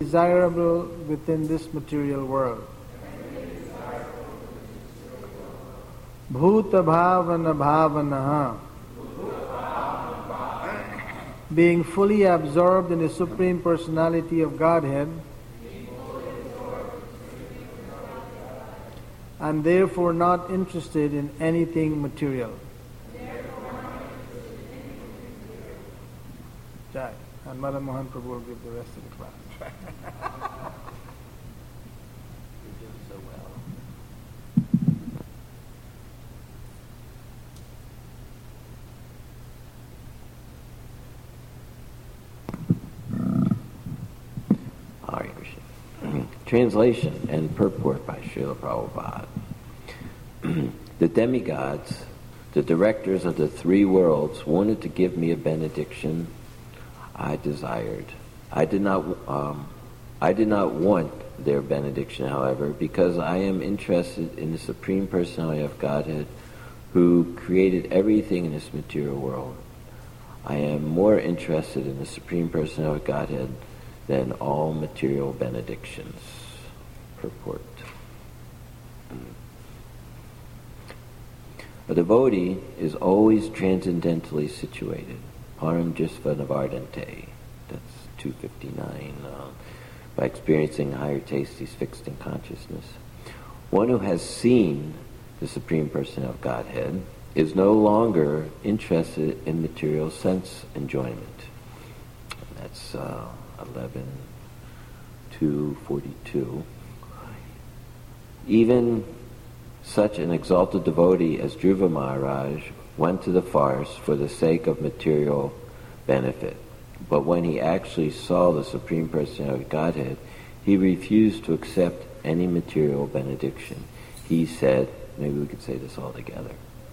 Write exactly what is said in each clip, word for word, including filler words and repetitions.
desirable within this material world. Bhuta bhavana bhavanaha, being fully absorbed in the Supreme Personality of Godhead, and therefore not interested in anything material. Jai. And Madan Mohan Prabhu will give the rest of the class. You're doing so well. Hare Krishna. Translation and purport by Srila Prabhupada. The demigods, the directors of the three worlds, wanted to give me a benediction I desired. I did not. Um, I did not want their benediction, however, because I am interested in the Supreme Personality of Godhead, who created everything in this material world. I am more interested in the Supreme Personality of Godhead than all material benedictions. Purport. A devotee is always transcendentally situated. Param Jisva Navardante, that's two fifty-nine, uh, by experiencing higher taste, he's fixed in consciousness. One who has seen the Supreme Person of Godhead is no longer interested in material sense enjoyment. That's uh, eleven two forty-two. Even such an exalted devotee as Dhruva Maharaj went to the forest for the sake of material benefit. But when he actually saw the Supreme Personality of Godhead, he refused to accept any material benediction. He said, maybe we could say this all together,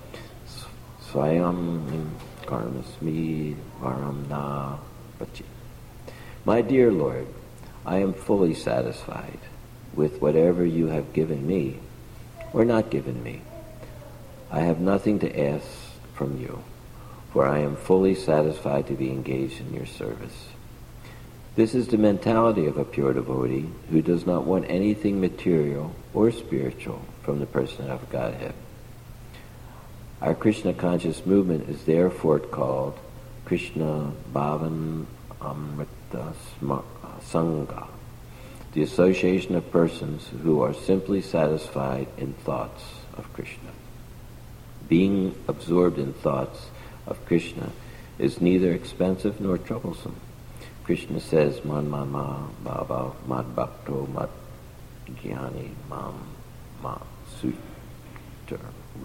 Swayam Karmasmi Varam Na Vachi. My dear Lord, I am fully satisfied with whatever you have given me or not given me. I have nothing to ask from you, for I am fully satisfied to be engaged in your service. This is the mentality of a pure devotee who does not want anything material or spiritual from the person of Godhead. Our Krishna conscious movement is therefore called Krishna Bhavan Amrita Sangha, the association of persons who are simply satisfied in thoughts of Krishna. Being absorbed in thoughts of Krishna is neither expensive nor troublesome. Krishna says, Man mama bhava mad bhakto mad jnani mam ma sutra.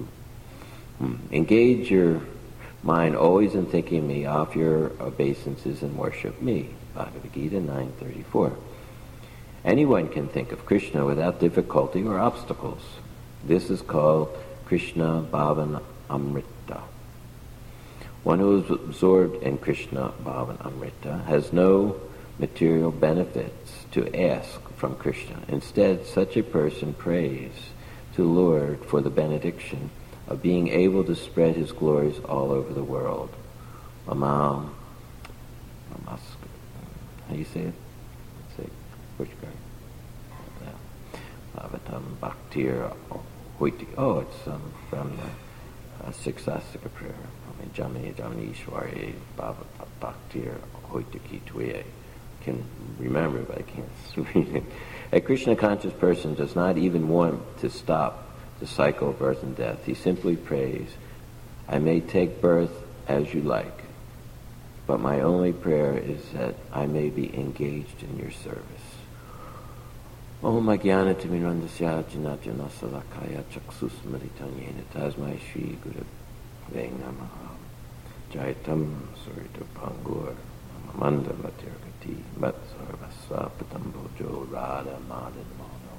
Engage your mind always in thinking me, offer your obeisances and worship me. Bhagavad Gita nine thirty-four. Anyone can think of Krishna without difficulty or obstacles. This is called Krishna Bhavan Amrita. One who is absorbed in Krishna Bhavan Amrita has no material benefits to ask from Krishna. Instead, such a person prays to the Lord for the benediction of being able to spread his glories all over the world. Mamam, Mamask, how do you say it? Let's say, which guy? Avatam Bhaktir Hoiti. Oh, it's um, from the uh, Sixth Astika prayer. Jamani Jamani Ishwari Bhava Bhaktir Hoitaki Tue. I can remember, but I can't read it. A Krishna conscious person does not even want to stop the cycle of birth and death. He simply prays, I may take birth as you like, but my only prayer is that I may be engaged in your service. Om Ajnana Timirandasya Janajana Salakaya Chaksus Maritanyena Tasmai Shri Guru Namaha Jaitam Surita Pangur Amanda Matirgati Matsarvasva Patambojo Radha Madan Mono.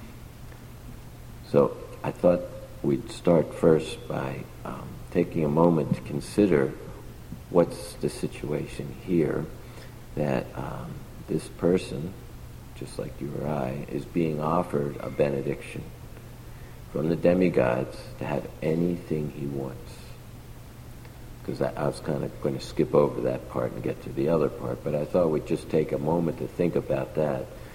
So I thought we'd start first by um, taking a moment to consider what's the situation here, that um, this person, just like you or I, is being offered a benediction from the demigods to have anything he wants. Because I, I was kind of going to skip over that part and get to the other part, but I thought we'd just take a moment to think about that,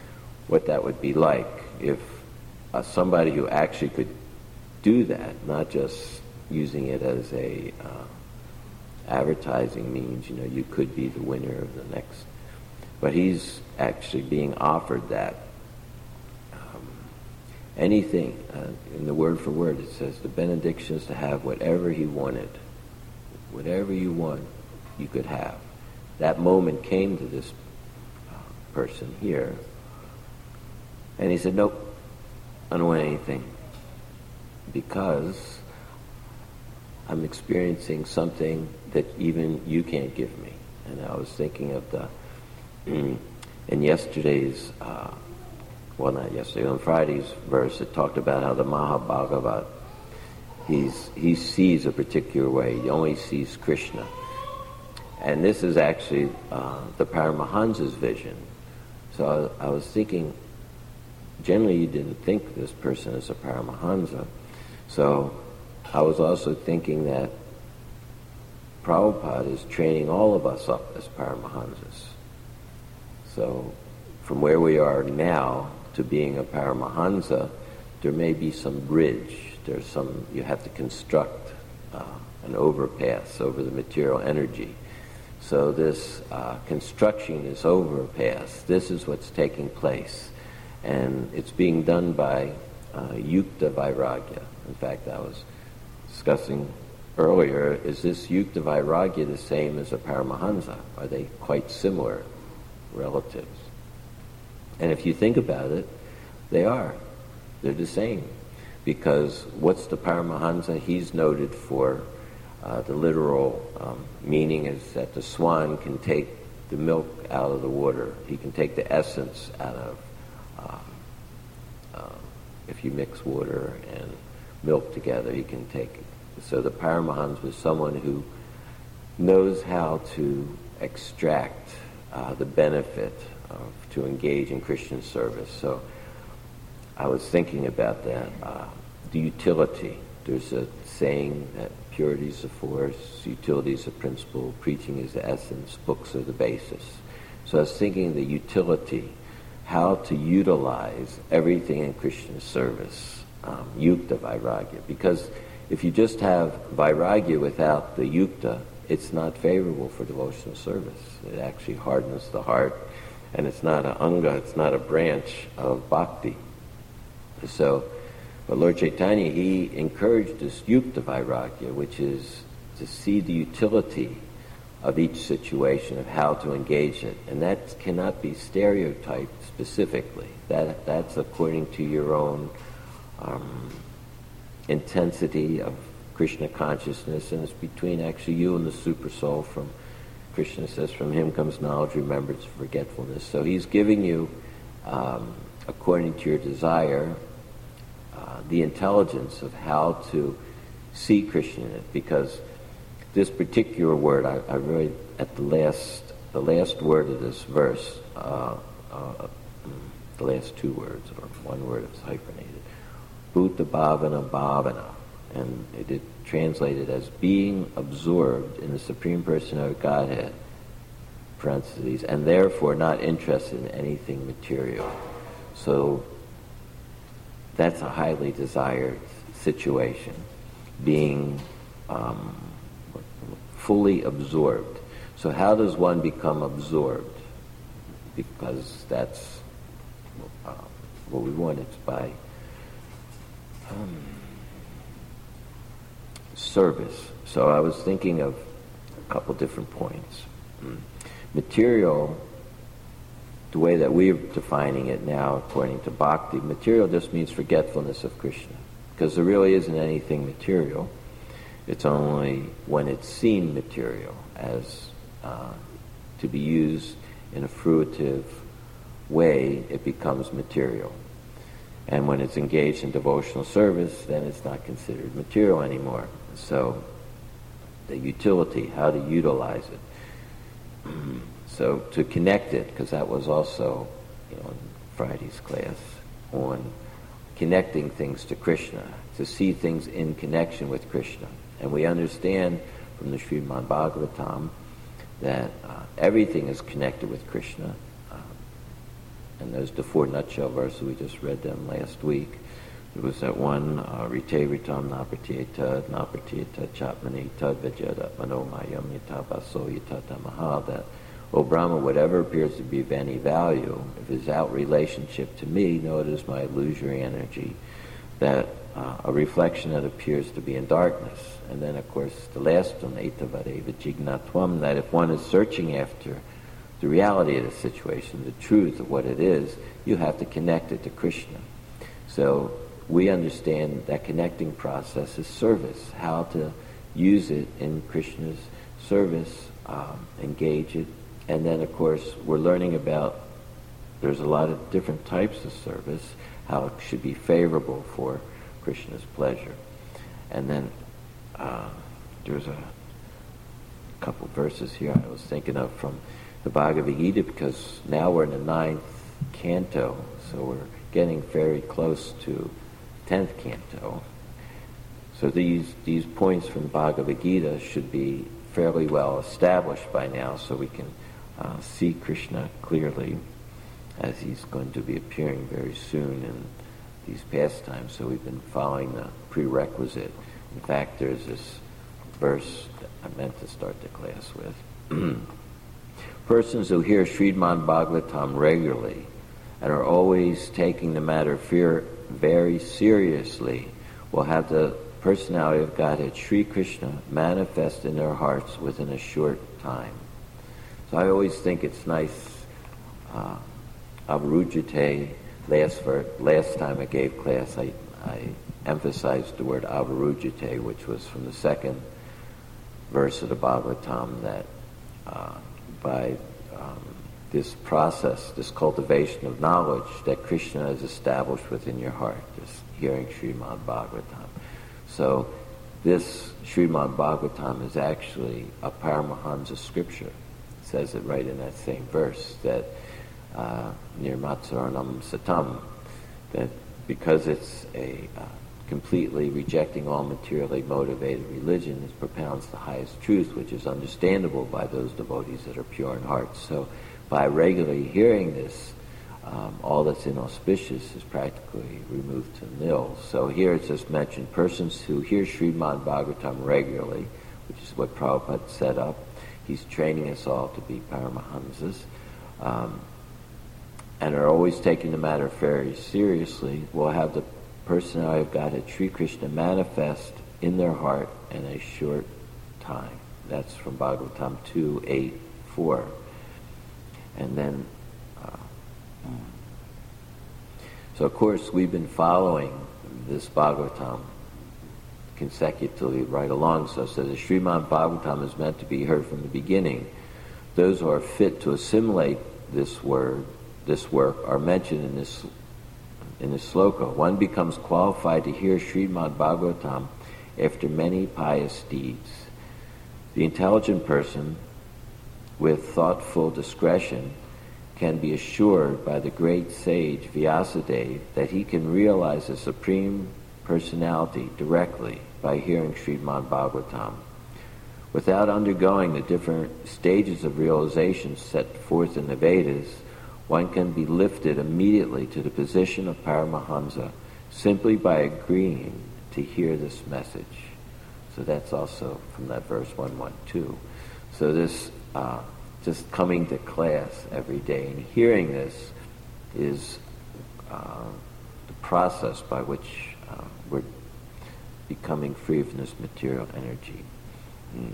what that would be like if uh, somebody who actually could do that, not just using it as a uh, advertising means, you know, you could be the winner of the next, but he's actually being offered that. Um, anything, uh, in the word for word, it says the benedictions to have whatever he wanted. Whatever you want, you could have. That moment came to this uh, person here, and he said, nope, I don't want anything, because I'm experiencing something that even you can't give me. And I was thinking of the, in yesterday's, uh, well not yesterday, on Friday's verse, it talked about how the Mahabhagavat, he's, he sees a particular way, he only sees Krishna. And this is actually uh, the Paramahansa's vision. So I, I was thinking, generally you didn't think this person is a Paramahansa. So I was also thinking that Prabhupada is training all of us up as Paramahansas. So from where we are now to being a Paramahansa, there may be some bridge. There's some, you have to construct uh, an overpass over the material energy. So this uh, construction, this overpass, this is what's taking place. And it's being done by uh, Yukta Vairagya. In fact, I was discussing earlier, is this Yukta Vairagya the same as a Paramahansa? Are they quite similar relatives? And if you think about it, they are. They're the same. Because what's the Paramahansa? He's noted for uh, the literal um, meaning is that the swan can take the milk out of the water. He can take the essence out of, uh, uh, if you mix water and milk together, he can take it. So the Paramahansa was someone who knows how to extract uh, the benefit of, to engage in Christian service. So I was thinking about that. Uh, the utility. There's a saying that purity is the force, utility is the principle, preaching is the essence, books are the basis. So I was thinking the utility, how to utilize everything in Christian service, um, yukta vairagya. Because if you just have vairagya without the yukta, it's not favorable for devotional service. It actually hardens the heart, and it's not an anga, it's not a branch of bhakti. So, but Lord Chaitanya, he encouraged this yukta vairagya, which is to see the utility of each situation, of how to engage it. And that cannot be stereotyped specifically. That That's according to your own um, intensity of Krishna consciousness, and it's between actually you and the super soul. From Krishna says, from him comes knowledge, remembrance, forgetfulness. So he's giving you, um, according to your desire, uh, the intelligence of how to see Krishna in it. Because this particular word, I, I really, at the last, the last word of this verse, uh, uh, the last two words, or one word is hyphenated, Bhuta Bhavana Bhavana, and it is translated as being absorbed in the Supreme Personality of Godhead, parentheses, and therefore not interested in anything material. So that's a highly desired situation, being um, fully absorbed. So how does one become absorbed? Because that's uh, what we want. It's by um, service. So I was thinking of a couple different points. Mm. Material, the way that we're defining it now according to Bhakti, material just means forgetfulness of Krishna. Because there really isn't anything material. It's only when it's seen material as uh, to be used in a fruitive way, it becomes material. And when it's engaged in devotional service, then it's not considered material anymore. So the utility, how to utilize it. So to connect it, because that was also, you know, in Friday's class on connecting things to Krishna, to see things in connection with Krishna. And we understand from the Srimad Bhagavatam that uh, everything is connected with Krishna. Uh, And those the four nutshell verses, we just read them last week. There was that one, uh, Rite Ritam Napratieta, Napratieta Chapmanita Vajada Manomayam Yata Baso Yatata Maha, that, O Brahma, whatever appears to be of any value, if it's out relationship to me, know it is my illusory energy, that uh, a reflection that appears to be in darkness. And then, of course, the last one, Etavadeva Jignatvam, that if one is searching after the reality of the situation, the truth of what it is, you have to connect it to Krishna. So we understand that connecting process is service, how to use it in Krishna's service, um, engage it. And then, of course, we're learning about, there's a lot of different types of service, how it should be favorable for Krishna's pleasure. And then uh, there's a couple verses here I was thinking of from the Bhagavad Gita, because now we're in the ninth canto, so we're getting very close to tenth canto. So these these points from Bhagavad Gita should be fairly well established by now, so we can uh, see Krishna clearly, as he's going to be appearing very soon in these pastimes. So we've been following the prerequisite. In fact, there's this verse that I meant to start the class with. Persons who hear Srimad Bhagavatam regularly and are always taking the matter of fear very seriously will have the personality of Godhead, Sri Krishna, manifest in their hearts within a short time. So I always think it's nice, uh, avarujate, last, ver- last time I gave class, I, I emphasized the word avarujate, which was from the second verse of the Bhagavatam, that uh, by um, this process, this cultivation of knowledge that Krishna has established within your heart, this hearing Srimad Bhagavatam. So this Srimad Bhagavatam is actually a Paramahansa scripture. It says it right in that same verse, that uh, Nirmatsaranam Satam, that because it's a uh, completely rejecting all materially motivated religion, it propounds the highest truth, which is understandable by those devotees that are pure in heart. So by regularly hearing this, um, all that's inauspicious is practically removed to nil. So here it's just mentioned, persons who hear Srimad Bhagavatam regularly, which is what Prabhupada set up. He's training us all to be Paramahansas, um, and are always taking the matter very seriously, will have the personality of Godhead, Sri Krishna, manifest in their heart in a short time. That's from Bhagavatam two, eight, four. And then, uh, so of course we've been following this Bhagavatam consecutively right along. So, so the Srimad Bhagavatam is meant to be heard from the beginning. Those who are fit to assimilate this word, this work, are mentioned in this in this sloka. One becomes qualified to hear Srimad Bhagavatam after many pious deeds. The intelligent person, with thoughtful discretion, can be assured by the great sage Vyasadeva that he can realize the Supreme Personality directly by hearing Srimad Bhagavatam. Without undergoing the different stages of realization set forth in the Vedas, one can be lifted immediately to the position of Paramahansa simply by agreeing to hear this message. So that's also from that verse one twelve. So this uh, just coming to class every day and hearing this is uh, the process by which uh, we're becoming free from this material energy. Mm.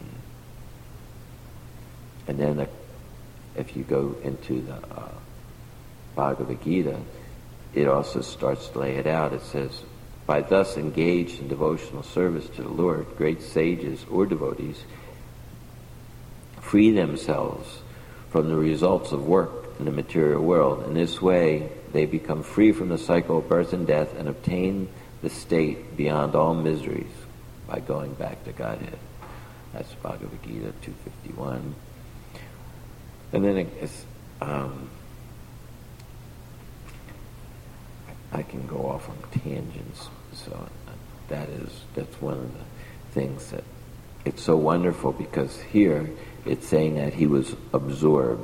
And then uh, if you go into the uh, Bhagavad Gita, it also starts to lay it out. It says, by thus engaged in devotional service to the Lord, great sages or devotees free themselves from the results of work in the material world. In this way, they become free from the cycle of birth and death and obtain the state beyond all miseries by going back to Godhead. That's Bhagavad Gita two fifty-one. And then it's... Um, I can go off on tangents, so that is that's one of the things that it's so wonderful, because here it's saying that he was absorbed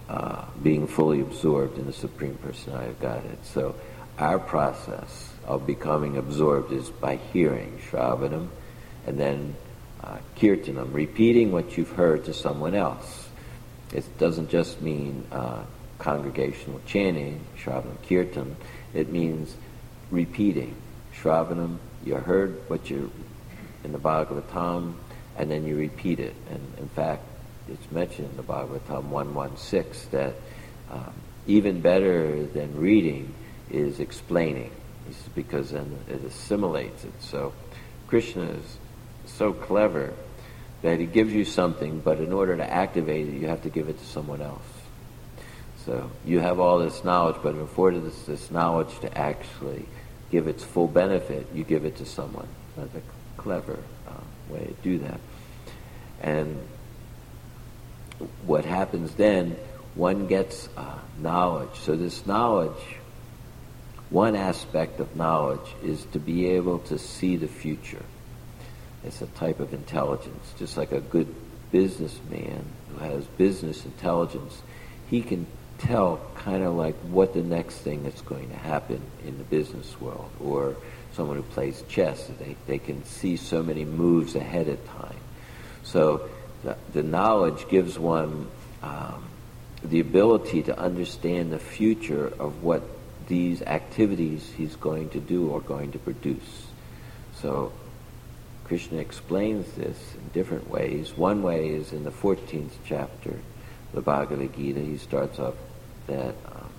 uh, being fully absorbed in the Supreme Personality of Godhead. So our process of becoming absorbed is by hearing, Shravanam, and then uh, Kirtanam, repeating what you've heard to someone else. It doesn't just mean uh, congregational chanting, Shravanam, Kirtan. It means repeating. Shravanam, you heard what you in the Bhagavatam, and then you repeat it. And in fact, it's mentioned in the Bhagavatam one sixteen that um, even better than reading is explaining. This is because then it assimilates it. So Krishna is so clever that he gives you something, but in order to activate it, you have to give it to someone else. So you have all this knowledge, but in order for this, this knowledge to actually give its full benefit, you give it to someone. That's a clever uh, way to do that. And what happens then, one gets uh, knowledge. So this knowledge, one aspect of knowledge is to be able to see the future. It's a type of intelligence. Just like a good businessman who has business intelligence, he can tell kind of like what the next thing that's going to happen in the business world. Or someone who plays chess, they, they can see so many moves ahead of time. So the, the knowledge gives one um, the ability to understand the future of what these activities he's going to do or going to produce. So Krishna explains this in different ways. One way is in the fourteenth chapter, the Bhagavad Gita. He starts off that um,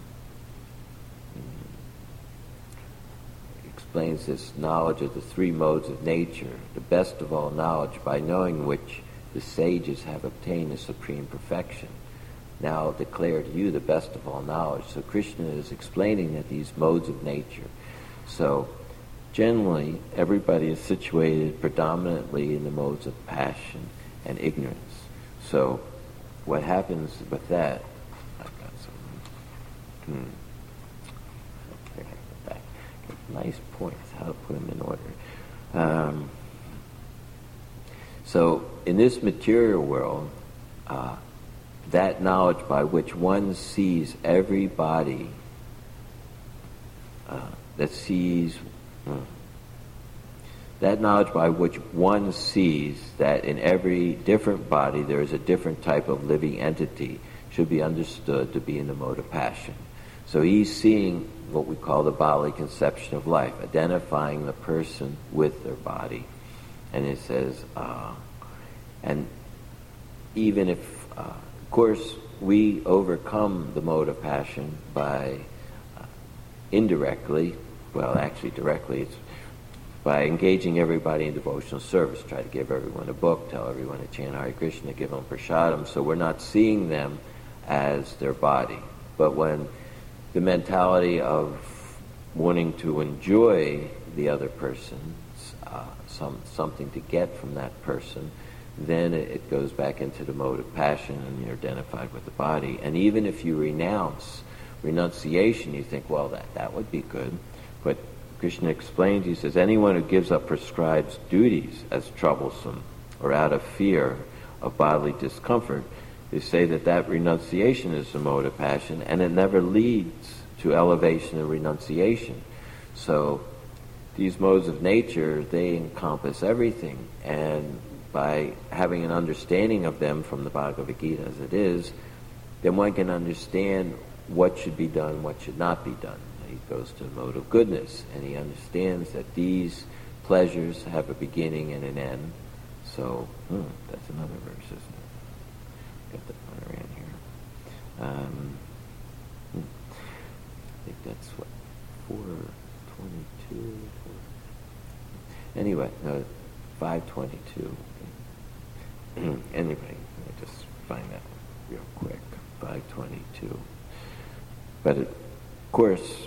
he explains this knowledge of the three modes of nature, the best of all knowledge, by knowing which the sages have obtained the supreme perfection. Now I'll declare to you the best of all knowledge. So Krishna is explaining that these modes of nature. So generally, everybody is situated predominantly in the modes of passion and ignorance. So what happens with that? I've got some. Hmm. Okay, back. Nice points. How to put them in order. Um, so in this material world, uh, that knowledge by which one sees every body, uh, that sees, hmm, that knowledge by which one sees that in every different body there is a different type of living entity should be understood to be in the mode of passion. So he's seeing what we call the bodily conception of life, identifying the person with their body. And it says, uh, and even if, uh, of course, we overcome the mode of passion by uh, indirectly, well, actually directly, it's by engaging everybody in devotional service. Try to give everyone a book, tell everyone to chant Hare Krishna, give them prasadam, so we're not seeing them as their body. But when the mentality of wanting to enjoy the other person, uh, some something to get from that person, then it goes back into the mode of passion and you're identified with the body. And even if you renounce renunciation, you think, well, that, that would be good. But Krishna explains, he says, anyone who gives up prescribed duties as troublesome or out of fear of bodily discomfort, they say that that renunciation is the mode of passion, and it never leads to elevation and renunciation. So these modes of nature, they encompass everything, and by having an understanding of them from the Bhagavad Gita as it is, then one can understand what should be done, what should not be done. He goes to the mode of goodness, and he understands that these pleasures have a beginning and an end. So, hmm, that's another verse, isn't it? Got the pointer in here. Um, hmm, I think that's what, four twenty-two? Anyway, no, five twenty-two. Anyway, let me just find that real quick. five twenty-two. But it, of course,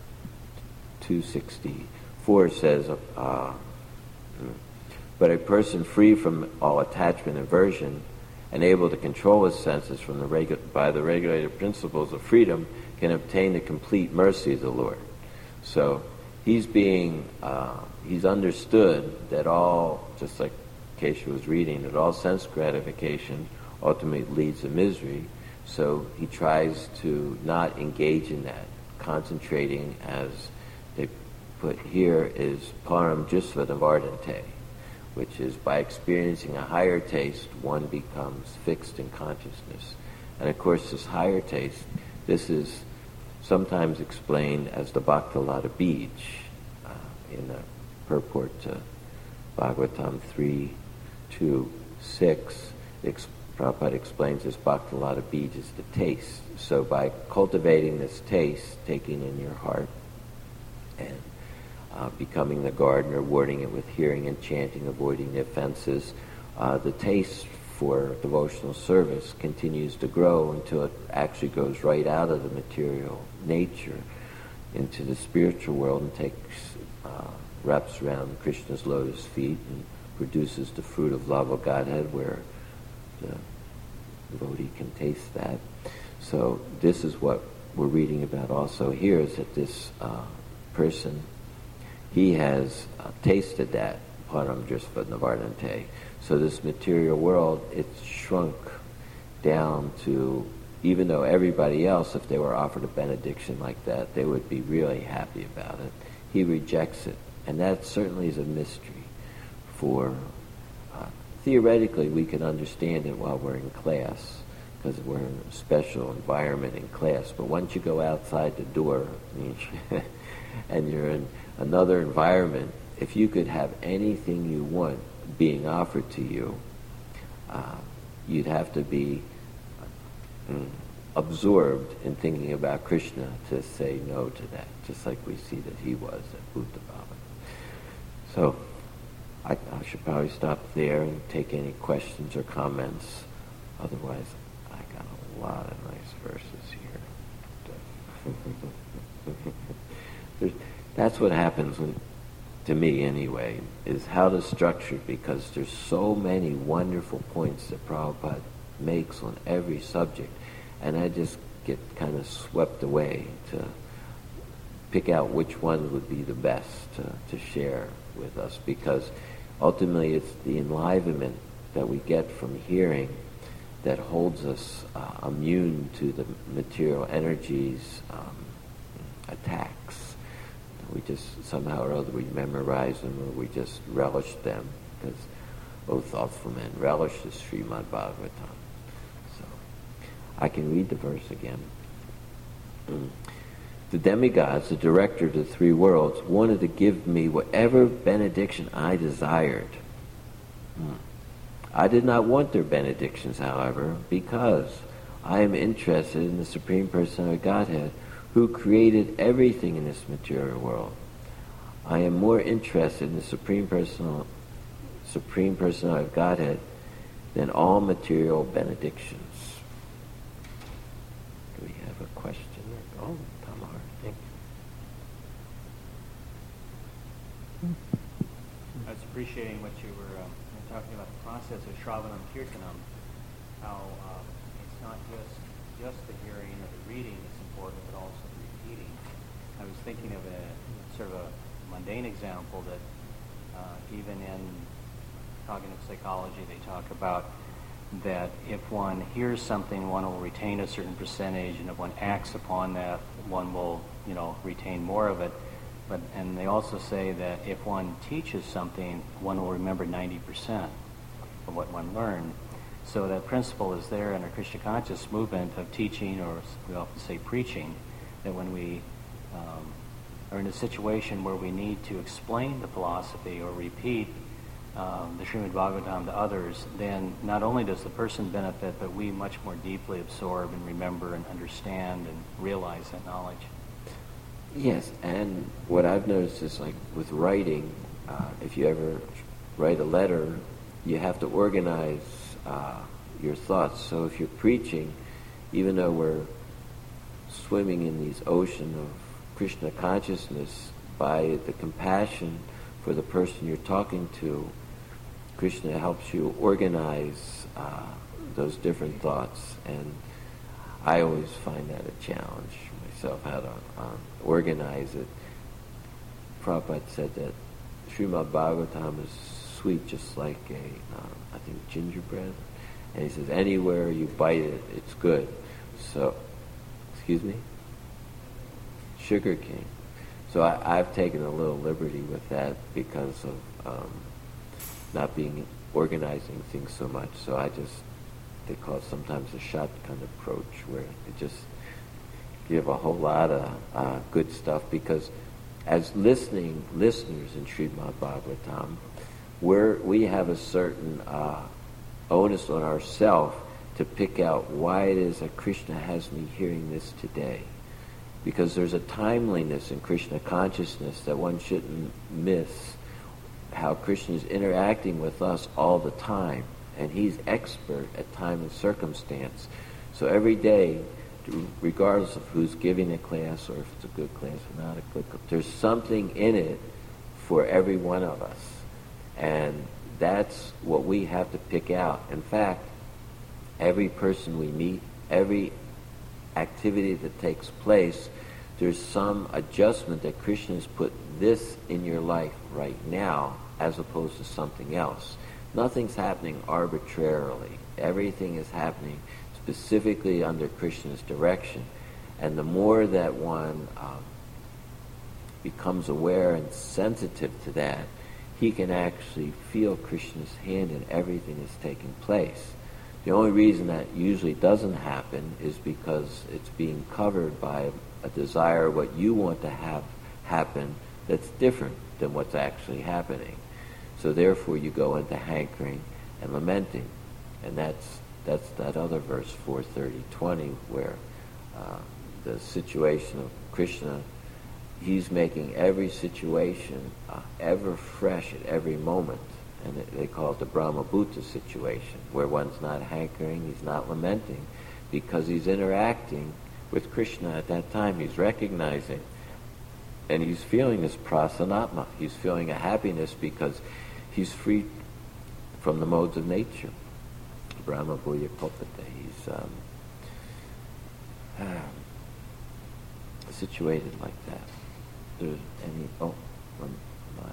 two sixty-four says, uh, but a person free from all attachment and aversion and able to control his senses from the regu- by the regulated principles of freedom can obtain the complete mercy of the Lord. So he's being, uh, he's understood that all, just like Kesha was reading, that all sense gratification ultimately leads to misery. So he tries to not engage in that, concentrating, as they put here, is param jusva nivardante, which is by experiencing a higher taste, one becomes fixed in consciousness. And of course, this higher taste, this is sometimes explained as the Bhaktilata Bij uh, in the purport to Bhagavatam three, two, six. Ex- Prabhupada explains this Bhaktilata Bij is the taste. So by cultivating this taste, taking in your heart, and uh, becoming the gardener, warding it with hearing and chanting, avoiding the offenses, uh, the taste for devotional service continues to grow until it actually goes right out of the material nature into the spiritual world and takes uh, wraps around Krishna's lotus feet and produces the fruit of love of Godhead, where the devotee can taste that. So this is what we're reading about also here, is that this uh, person, he has uh, tasted that param jusva nivardante. So this material world, it's shrunk down to, even though everybody else, if they were offered a benediction like that, they would be really happy about it. He rejects it. And that certainly is a mystery. For uh, theoretically, we can understand it while we're in class, because we're in a special environment in class. But once you go outside the door and you're in another environment, if you could have anything you want being offered to you, uh, you'd have to be mm, absorbed in thinking about Krishna to say no to that, just like we see that he was at Buddha Bhava. So I, I should probably stop there and take any questions or comments. Otherwise, I got a lot of nice verses here. There's, that's what happens when, to me anyway, is how to structure it, because there's so many wonderful points that Prabhupada makes on every subject, and I just get kind of swept away to pick out which one would be the best to, to share with us, because ultimately it's the enlivenment that we get from hearing that holds us uh, immune to the material energies' um, attacks. We just, somehow or other, we memorize them or we just relish them, because both thoughtful men relish the Srimad Bhagavatam. So, I can read the verse again. Mm. The demigods, the director of the three worlds, wanted to give me whatever benediction I desired. Mm. I did not want their benedictions, however, because I am interested in the Supreme Personality of Godhead, who created everything in this material world. I am more interested in the Supreme Personal, Supreme Personality of Godhead than all material benedictions. Do we have a question? Oh, Tamar, thank you. I was appreciating what you were um, talking about, the process of Shravanam Kirtanam, how um, it's not just just the hearing or the reading that's important, but also the repeating. I was thinking of a sort of a mundane example that uh, even in cognitive psychology they talk about that if one hears something, one will retain a certain percentage, and if one acts upon that, one will, you know, retain more of it. But and they also say that if one teaches something, one will remember ninety percent of what one learned. So that principle is there in our Krishna conscious movement of teaching, or we often say preaching, that when we um, are in a situation where we need to explain the philosophy or repeat um, the Srimad Bhagavatam to others, then not only does the person benefit, but we much more deeply absorb and remember and understand and realize that knowledge. Yes, and what I've noticed is, like with writing, uh, if you ever write a letter, you have to organize uh, your thoughts. So if you're preaching, even though we're swimming in these ocean of Krishna consciousness, by the compassion for the person you're talking to, Krishna helps you organize uh, those different thoughts. And I always find that a challenge myself, how to um, organize it. Prabhupada said that Srimad Bhagavatam is sweet, just like a, um, I think, gingerbread. And he says, anywhere you bite it, it's good. So, excuse me? Sugar cane. So I, I've taken a little liberty with that because of um, not being organizing things so much. So I just, they call it sometimes a shotgun approach, where it just give a whole lot of uh, good stuff, because as listening listeners in Srimad Bhagavatam, we're, we have a certain uh, onus on ourselves to pick out why it is that Krishna has me hearing this today. Because there's a timeliness in Krishna consciousness that one shouldn't miss, how Krishna is interacting with us all the time. And he's expert at time and circumstance. So every day, regardless of who's giving a class or if it's a good class or not a good class, there's something in it for every one of us. And that's what we have to pick out. In fact, every person we meet, every activity that takes place, there's some adjustment that Krishna has put this in your life right now as opposed to something else. Nothing's happening arbitrarily. Everything is happening specifically under Krishna's direction. And the more that one um, becomes aware and sensitive to that, he can actually feel Krishna's hand in everything that's taking place. The only reason that usually doesn't happen is because it's being covered by a desire what you want to have happen that's different than what's actually happening. So therefore you go into hankering and lamenting. And that's that's that other verse, four thirty twenty, where uh, the situation of Krishna, he's making every situation uh, ever fresh at every moment. And it, they call it the Brahma Bhuta situation, where one's not hankering, he's not lamenting, because he's interacting with Krishna at that time. He's recognizing, and he's feeling this prasanatma. He's feeling a happiness because he's free from the modes of nature. Brahma Bhuya Kopate. He's um, um, situated like that. There's any... Oh, um, my...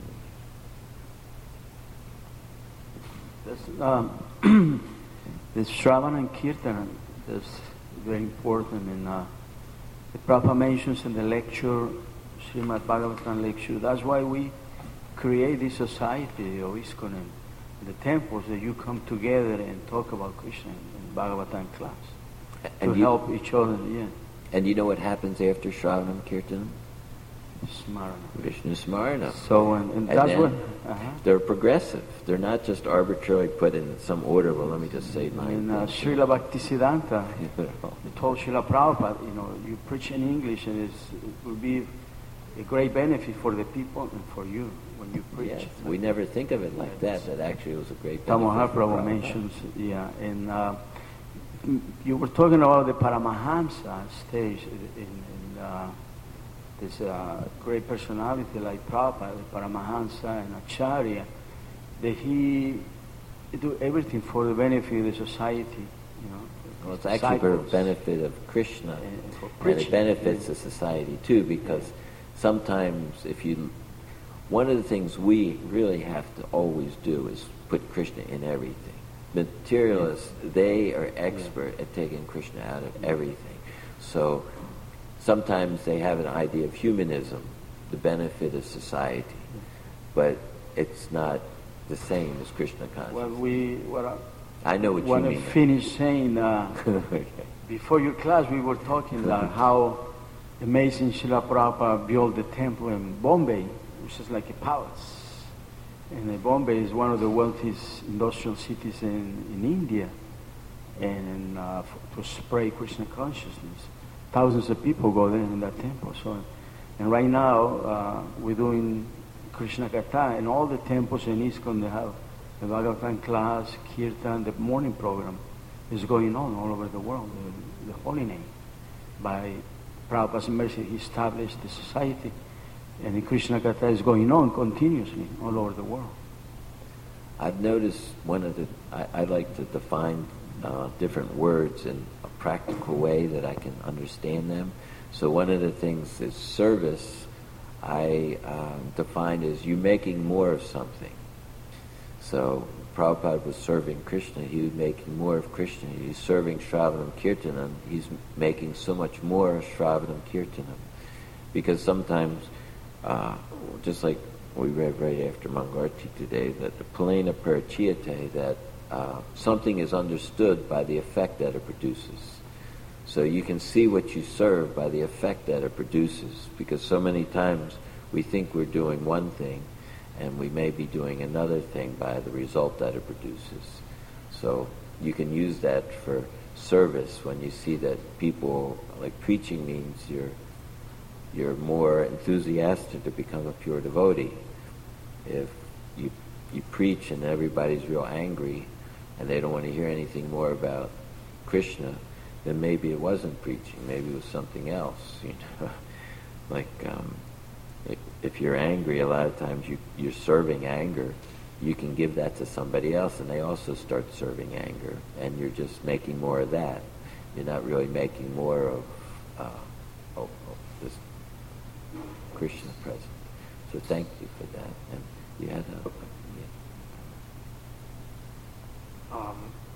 This, um, this Shravana and Kirtana is very important. And uh, the Prabhupada mentions in the lecture, Srimad Bhagavatam lecture, that's why we create this society of ISKCON and the temples, that you come together and talk about Krishna in Bhagavatam class. And to you, help each other, yeah. And you know what happens after Shravanam Kirtanam? Smarana. Vishnu Smarana. So, and, and And that's then what... Uh-huh. They're progressive. They're not just arbitrarily put in some order. Well, let me just say nine And uh, things. Srila Bhaktisiddhanta told Srila Prabhupada, you know, you preach in English and it's, it will be a great benefit for the people and for you when you preach. Yes, we never think of it like that. That actually was a great benefit. Tamohar for Prabhu Prabhupada. mentions, yeah, and uh, you were talking about the Paramahamsa stage in, in uh, this uh, great personality like Prabhupada, the Paramahamsa and Acharya, that he do everything for the benefit of the society, you know. Well, it's actually for the disciples. benefit of Krishna, And for and preaching. it benefits the society too, because sometimes if you... One of the things we really have to always do is put Krishna in everything. Materialists, they are expert at taking Krishna out of everything. So sometimes they have an idea of humanism, the benefit of society, but it's not the same as Krishna consciousness. Well, we, what I I know what you want to mean. finish saying, uh, Okay. before your class we were talking about how amazing Srila Prabhupada built the temple in Bombay, which is like a palace. And uh, Bombay is one of the wealthiest industrial cities in, in India, and uh, f- to spread Krishna consciousness. Thousands of people go there in that temple. So, and right now uh, we're doing Krishna Katha, and all the temples in ISKCON, they have the Bhagavatam class, Kirtan, the morning program is going on all over the world, the, the Holy Name. By Prabhupada's mercy, he established the society, and the Krishna Katha is going on continuously all over the world. I've noticed one of the, I, I like to define uh, different words in a practical way that I can understand them. So one of the things is service, I uh, define as you making more of something. So Prabhupada was serving Krishna, he was making more of Krishna. He's serving Shravanam Kirtanam, he's making so much more of Shravanam Kirtanam. Because sometimes, uh, just like we read right after Mangarti today, that the Palena Parachiyate, that uh, something is understood by the effect that it produces. So you can see what you serve by the effect that it produces, because so many times we think we're doing one thing, and we may be doing another thing by the result that it produces. So you can use that for service when you see that people, like preaching means you're you're more enthusiastic to become a pure devotee. If you you preach and everybody's real angry and they don't want to hear anything more about Krishna, then maybe it wasn't preaching, maybe it was something else, you know. Like um, if, if you're angry, a lot of times you, you're serving anger, you can give that to somebody else and they also start serving anger, and you're just making more of that. You're not really making more of, uh, of, of this Krishna present. So thank you for that. And you had a... Yeah. Um,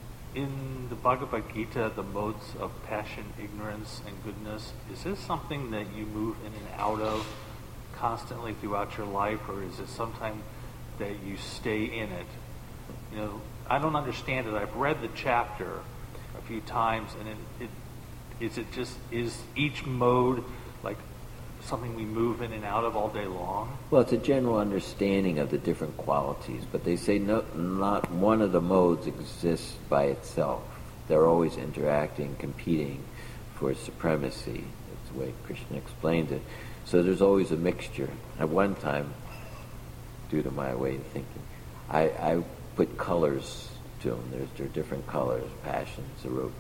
in the Bhagavad Gita, the modes of passion, ignorance, and goodness, is this something that you move in and out of constantly throughout your life, or is it sometime that you stay in it? You know, I don't understand it. I've read the chapter a few times, and it, it is it just is each mode like something we move in and out of all day long? Well, it's a general understanding of the different qualities, but they say no, not one of the modes exists by itself. They're always interacting, competing for supremacy. That's the way Krishna explained it. So there's always a mixture. At one time, due to my way of thinking, I, I put colors to them. There's, there are different colors, passions,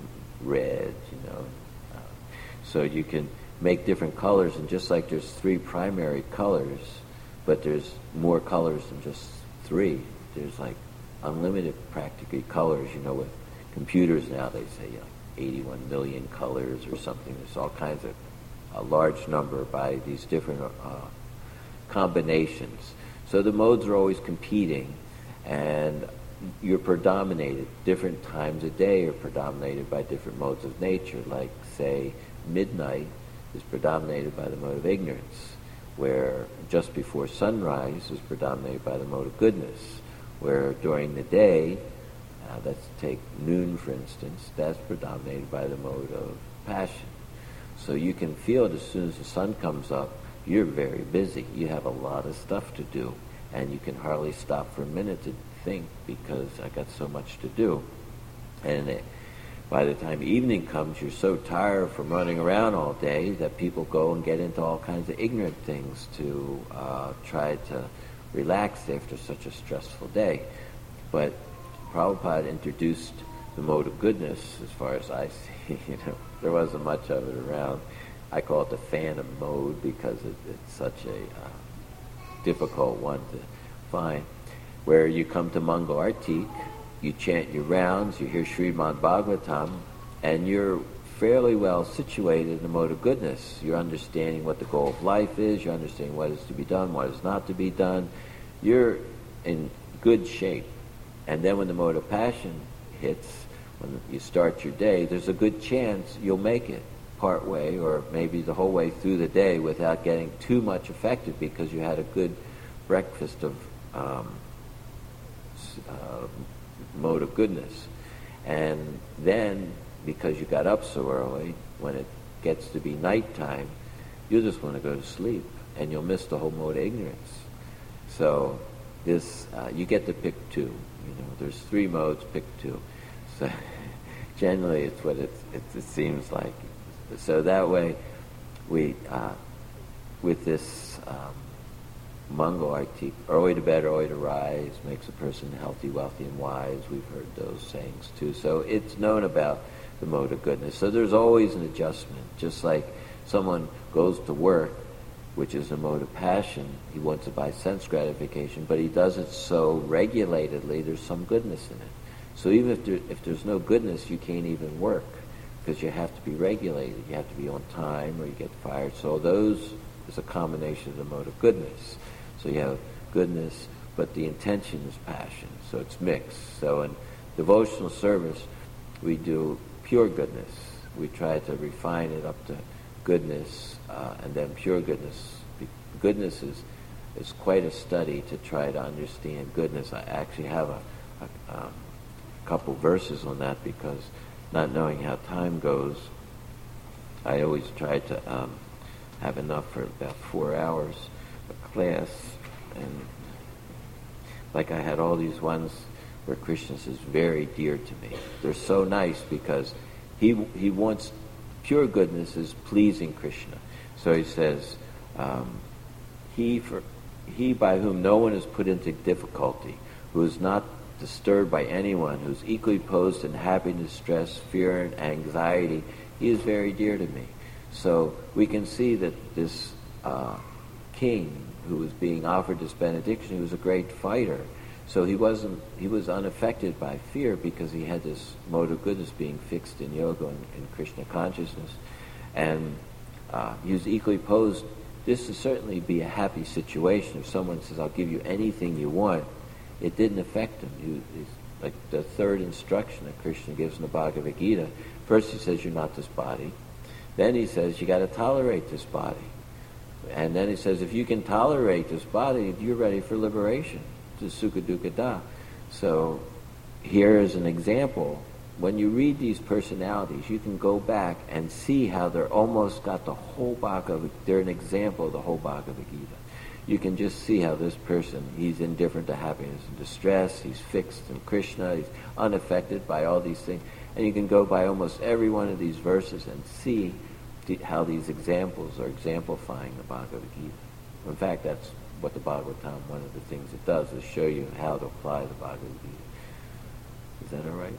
red, you know. Uh, so you can make different colors, and just like there's three primary colors, but there's more colors than just three. There's like unlimited practically colors, you know, with computers now they say, you know, eighty-one million colors or something. There's all kinds of, a large number by these different uh, combinations. So the modes are always competing, and you're predominated. Different times a day are predominated by different modes of nature, like, say, midnight is predominated by the mode of ignorance, where just before sunrise is predominated by the mode of goodness, where during the day, uh, let's take noon for instance, that's predominated by the mode of passion. So you can feel it as soon as the sun comes up, you're very busy. You have a lot of stuff to do, and you can hardly stop for a minute to think because I got so much to do. And it, by the time evening comes, you're so tired from running around all day that people go and get into all kinds of ignorant things to uh, try to relax after such a stressful day. But Prabhupada introduced the mode of goodness, as far as I see. You know, there wasn't much of it around. I call it the phantom mode because it, it's such a uh, difficult one to find, where you come to Mangal Artik, you chant your rounds, you hear Srimad Bhagavatam, and you're fairly well situated in the mode of goodness. You're understanding what the goal of life is, you're understanding what is to be done, what is not to be done. You're in good shape. And then when the mode of passion hits, when you start your day, there's a good chance you'll make it part way or maybe the whole way through the day without getting too much affected because you had a good breakfast of um, uh, mode of goodness. And then, because you got up so early, when it gets to be nighttime, you'll just want to go to sleep, and you'll miss the whole mode of ignorance. So this, uh, you get to pick two. You know, there's three modes, pick two. So generally, it's what it's, it, it seems like. So that way, we, uh, with this um, Mangal Artik, early to bed, early to rise, makes a person healthy, wealthy, and wise. We've heard those sayings too. So it's known about the mode of goodness. So there's always an adjustment. Just like someone goes to work, which is a mode of passion, he wants to buy sense gratification, but he does it so regulatedly, there's some goodness in it. So even if, there, if there's no goodness, you can't even work because you have to be regulated. You have to be on time or you get fired. So those is a combination of the mode of goodness. So you have goodness but the intention is passion, so it's mixed. So in devotional service, we do pure goodness. We try to refine it up to goodness, uh, and then pure goodness. Goodness is, is quite a study to try to understand goodness. I actually have a, a um, couple verses on that, because not knowing how time goes, I always try to um, have enough for about four hours of class. And like I had all these ones where Krishna is very dear to me. They're so nice because he he wants pure goodness is pleasing Krishna. So he says, um, he for he by whom no one is put into difficulty, who is not disturbed by anyone, who's equally posed in happiness, stress, fear, and anxiety, he is very dear to me. So we can see that this uh, king who was being offered this benediction, he was a great fighter. So he wasn't, he was unaffected by fear because he had this mode of goodness being fixed in yoga and in Krishna consciousness. And uh, he was equally posed. This would certainly be a happy situation. If someone says, I'll give you anything you want, it didn't affect him. He, he's like the third instruction that Krishna gives in the Bhagavad Gita. First he says, you're not this body. Then he says, you got to tolerate this body. And then he says, if you can tolerate this body, you're ready for liberation. To sukha dukkha da. So here is an example. When you read these personalities, you can go back and see how they're almost got the whole Bhagavad. They're an example of the whole Bhagavad Gita. You can just see how this person, he's indifferent to happiness and distress, he's fixed in Krishna, he's unaffected by all these things. And you can go by almost every one of these verses and see the, how these examples are exemplifying the Bhagavad Gita. In fact, that's what the Bhagavatam, one of the things it does, is show you how to apply the Bhagavad Gita. Is that all right?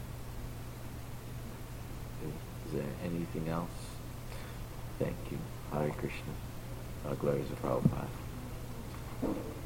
Is, is there anything else? Thank you. Hare Krishna. Our glories of Prabhupada.